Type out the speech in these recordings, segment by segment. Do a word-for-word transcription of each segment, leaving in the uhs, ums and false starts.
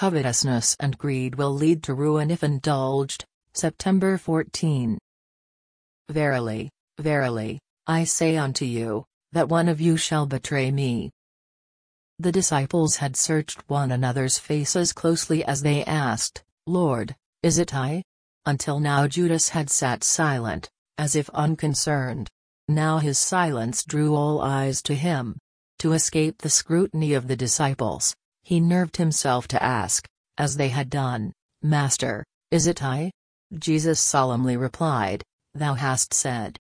Covetousness and greed will lead to ruin if indulged. September fourteenth. Verily, verily, I say unto you, that one of you shall betray me. The disciples had searched one another's faces closely as they asked, Lord, is it I? Until now Judas had sat silent, as if unconcerned. Now his silence drew all eyes to him. To escape the scrutiny of the disciples, he nerved himself to ask, as they had done, Master, is it I? Jesus solemnly replied, Thou hast said.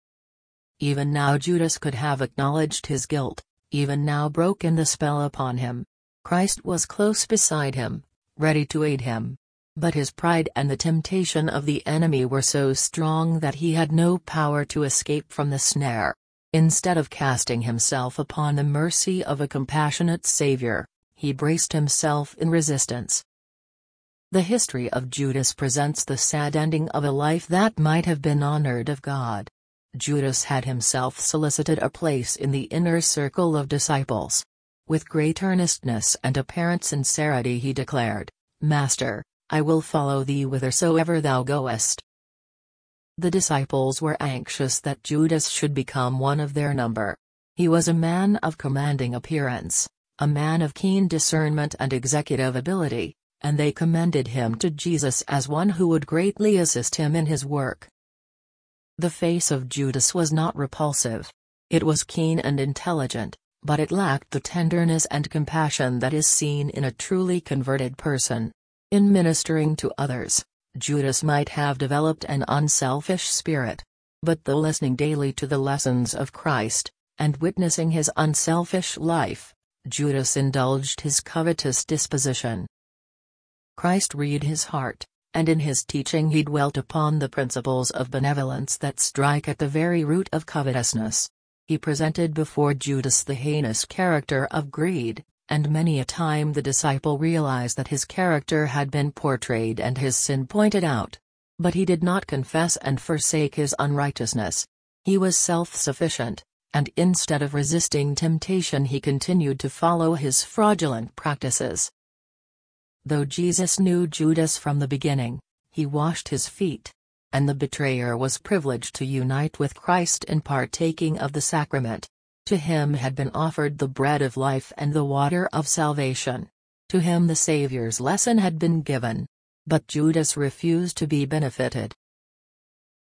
Even now Judas could have acknowledged his guilt, even now broken the spell upon him. Christ was close beside him, ready to aid him. But his pride and the temptation of the enemy were so strong that he had no power to escape from the snare. Instead of casting himself upon the mercy of a compassionate Savior, he braced himself in resistance. The history of Judas presents the sad ending of a life that might have been honored of God. Judas had himself solicited a place in the inner circle of disciples. With great earnestness and apparent sincerity he declared, Master, I will follow thee whithersoever thou goest. The disciples were anxious that Judas should become one of their number. He was a man of commanding appearance, a man of keen discernment and executive ability, and they commended him to Jesus as one who would greatly assist him in his work. The face of Judas was not repulsive. It was keen and intelligent, but it lacked the tenderness and compassion that is seen in a truly converted person. In ministering to others, Judas might have developed an unselfish spirit. But though listening daily to the lessons of Christ, and witnessing his unselfish life, Judas indulged his covetous disposition. Christ read his heart, and in his teaching he dwelt upon the principles of benevolence that strike at the very root of covetousness. He presented before Judas the heinous character of greed, and many a time the disciple realized that his character had been portrayed and his sin pointed out. But he did not confess and forsake his unrighteousness. He was self-sufficient, and instead of resisting temptation he continued to follow his fraudulent practices. Though Jesus knew Judas from the beginning, he washed his feet. And the betrayer was privileged to unite with Christ in partaking of the sacrament. To him had been offered the bread of life and the water of salvation. To him the Saviour's lesson had been given. But Judas refused to be benefited.